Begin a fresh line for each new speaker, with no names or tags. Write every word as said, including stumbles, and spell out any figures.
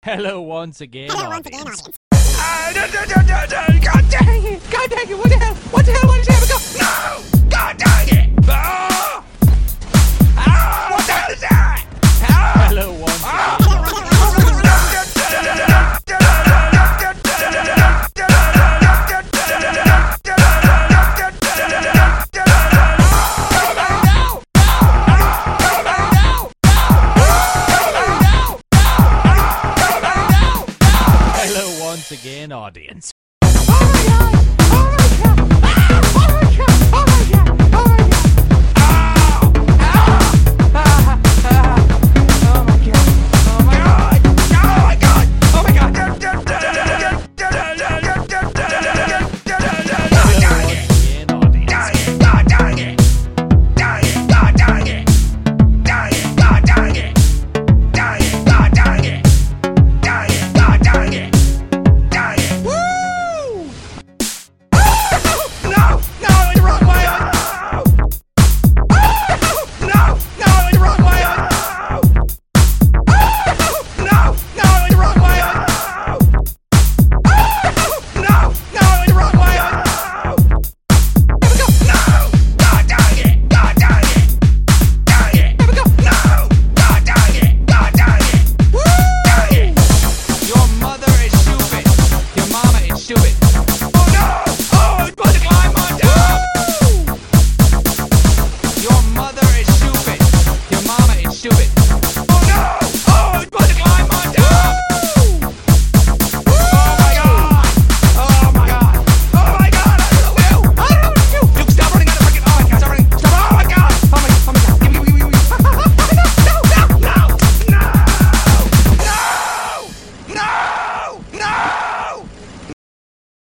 Hello once again,
Hello once
audience.
again, audience.
Ah, no, no, no, no, no, God dang it! God dang it! What the hell? What the hell? What the hell? Go! No! God dang it! Ah! Ah! What the hell is that? Ah!
Hello once
Ah!
again. Hello once again, audience.
Alright, alright, alright.